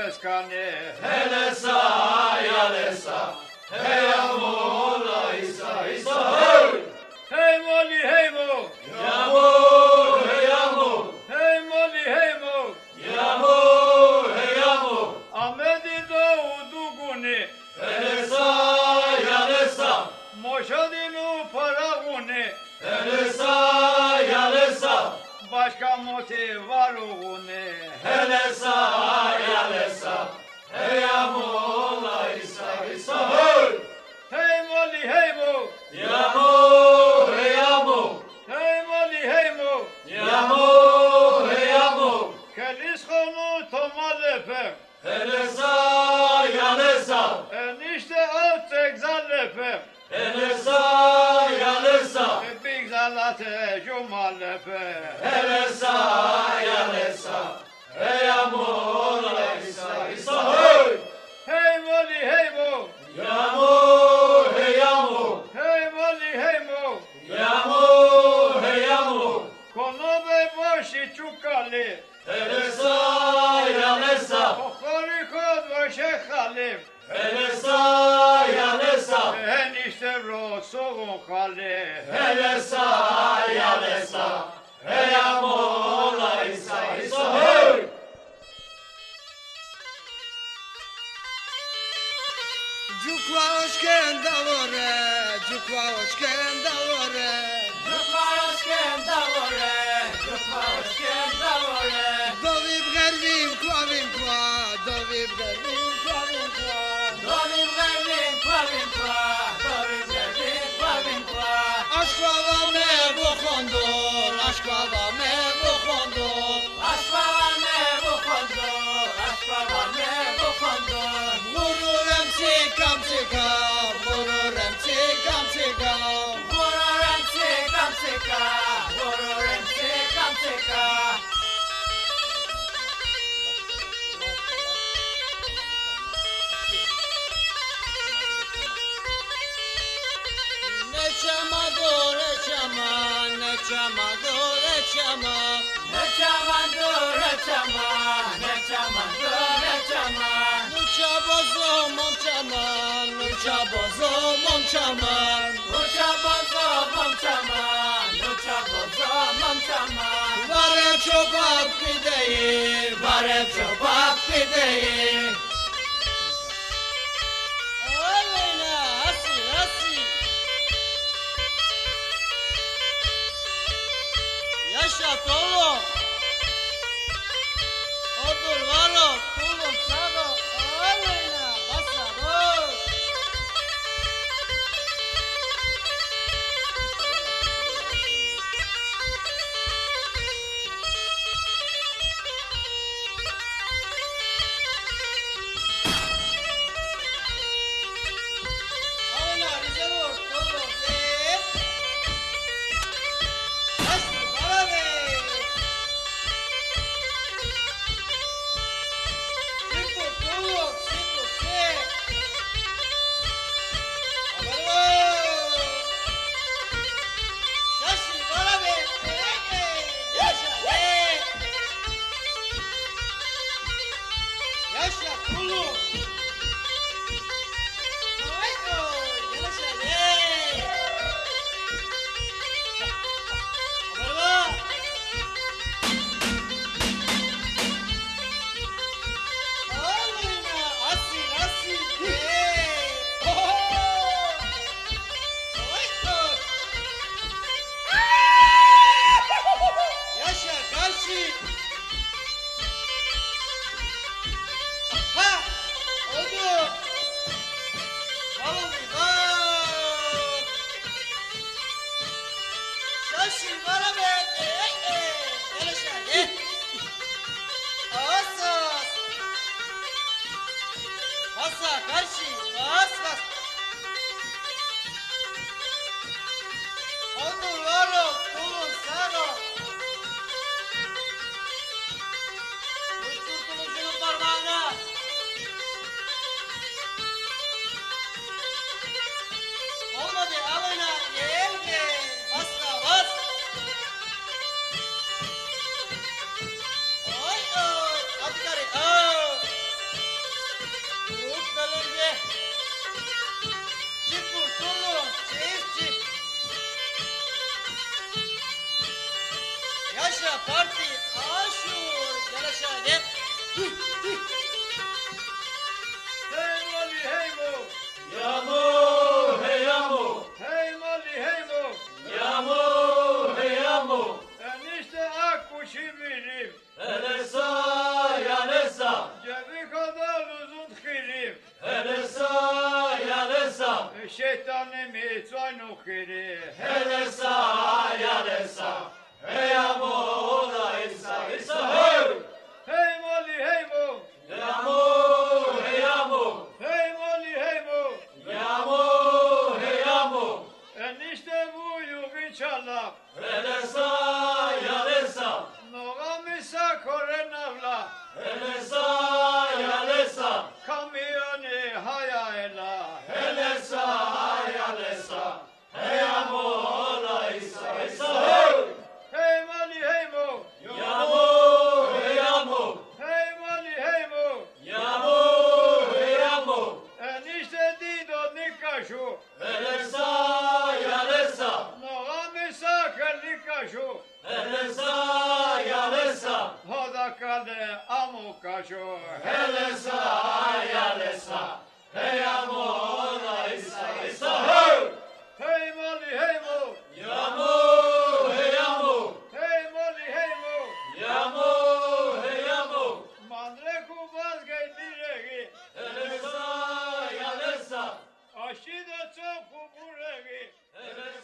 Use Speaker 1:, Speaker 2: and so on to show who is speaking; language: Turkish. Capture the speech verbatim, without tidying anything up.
Speaker 1: skane.
Speaker 2: Hele sa, yale sa. Hey amola isa isa. Hey!
Speaker 1: Hey moli hey mo.
Speaker 2: Yamo, hey yamo.
Speaker 1: Hey moli hey mo.
Speaker 2: Yamo, hey yamo.
Speaker 1: Amedi doğdu guni.
Speaker 2: Hele sa, yale sa.
Speaker 1: Moşadinu para guni.
Speaker 2: Hele sa, yale sa.
Speaker 1: Başka moti var guni.
Speaker 2: Hele sa, yale sa. Hey amola isa isa. Hey!
Speaker 1: Hey moli hey mo.
Speaker 2: Yamo, hey yamo.
Speaker 1: Hey moli hey mo.
Speaker 2: Yamo, hey yamo.
Speaker 1: Kelis konu tomalepe.
Speaker 2: Hele sa, yale sa.
Speaker 1: Enişte alt egzalepe.
Speaker 2: Hele sa, yale sa.
Speaker 1: Big zalate jumalepe.
Speaker 2: Hele sa, yale sa. Hey amola isa isa. Hey!
Speaker 1: Hey moli hey mo.
Speaker 2: Yamo, hey yamo.
Speaker 1: Hey moli hey mo.
Speaker 2: Yamo, hey yamo.
Speaker 1: Kono be boşi çukali.
Speaker 2: Hele sa, yale sa.
Speaker 1: Kokori kod ve şekhalim.
Speaker 2: Hele sa, yale sa.
Speaker 1: Enişte rosoğun kali.
Speaker 2: Hele sa, yale sa. Hey amola isa isa. Hey!
Speaker 3: Cukva hoşken davore, cukva hoşken davore.
Speaker 2: Cukva hoşken davore, cukva hoşken davore.
Speaker 3: Dovib gervim kvavim kva, dovib gervim kvavim kva.
Speaker 2: Dovim vervim kvavim kwa, dovim vervim kvavim kwa.
Speaker 3: Aşkva va me bokhondor, aşkva va me bokhondor.
Speaker 2: Aşkva var me bu kondo, aşkva var me bu kondo.
Speaker 3: Vururum sikam sikam, vururum sikam sikam.
Speaker 2: Vururum sikam sika, vururum sikam sika.
Speaker 3: Ne çama do, ne çama, ne çama do, ne çama.
Speaker 2: Ne çaman dur, ne çaman, ne çaman dur, ne çaman.
Speaker 3: Nuça bozo mom çaman, nuça bozo mom çaman.
Speaker 2: Uça bozo mom çaman, uça bozo mom çaman.
Speaker 3: Varem çopak pideyi, varem çopak pideyi. Aleyna, hasi, hasi. Yaşa tolo. Otur varo, kulum sado. Aleyna, basa boş. Aleyna, bize vur, kulum. Hep. Hadi, para ver. Cinco, kulum, cinco, se. Bravo. Şaşı, para ver. Eh, eh, yaşa, eh. Yaşa, kulum. Ay, oy, yaşa, eh. Bravo. Aleyna, asil, asil. Hey. Oh. Ay, oy. Yaşa, karşı. Ha, oldu. Vallahi bak. Şaşı, bana ver. Eh, eh. Yaşa, eh. Asas. Basa karşı, bas bas. Otur varo, kulun saro. Tuttur kılıcını parmağına. Olmadı, Aleyna, gel gel. Bas da bas. Oy oy, hadi gari, oy.
Speaker 1: Hey mali hey mo.
Speaker 2: Yamo, hey yamo.
Speaker 1: Hey mali hey mo.
Speaker 2: Yamo, hey yamo.
Speaker 1: Enişte akkuşu birim.
Speaker 2: Elesa, yalesa.
Speaker 1: Cebi kadar uzun hirim.
Speaker 2: Elesa, yalesa.
Speaker 1: Şeytanımı çaynu hirim.
Speaker 2: Elesa, yalesa. Hey yamo, la isa, isa, hey.
Speaker 1: Hey mali hey mo.
Speaker 2: Yamo, hey yamo.
Speaker 1: Hey mali hey mo.
Speaker 2: Yamo, hey yamo.
Speaker 1: Enişte bu yugin çalap.
Speaker 2: Elesa, yalesa.
Speaker 1: Nogamisa koren avla.
Speaker 2: Elesa, yalesa.
Speaker 1: Kamyoni hayayla.
Speaker 2: Elesa, yalesa. Hey yamo, la isa, isa, hey.
Speaker 1: Hey mali hey mo.
Speaker 2: Yamo, hey yamo.
Speaker 1: Hey mali hey mo.
Speaker 2: Yamo, hey yamo.
Speaker 1: Enişte dido nikaşu.
Speaker 2: Elesa, yalesa.
Speaker 1: Nogamisa kalikaşu.
Speaker 2: Elesa, yalesa.
Speaker 1: Hoda kale amukaşu.
Speaker 2: Elesa, yalesa. Hey yamo, la isa, isa, hey.
Speaker 1: Hey mali hey mo.
Speaker 2: Yamo, hey yamo.
Speaker 1: Hey mali hey mo.
Speaker 2: Yamo, hey yamo.
Speaker 1: Mandreku vazgey diregi.
Speaker 2: Elesa, yalesa.
Speaker 1: Aşida çok kuburegi.
Speaker 2: Elesa.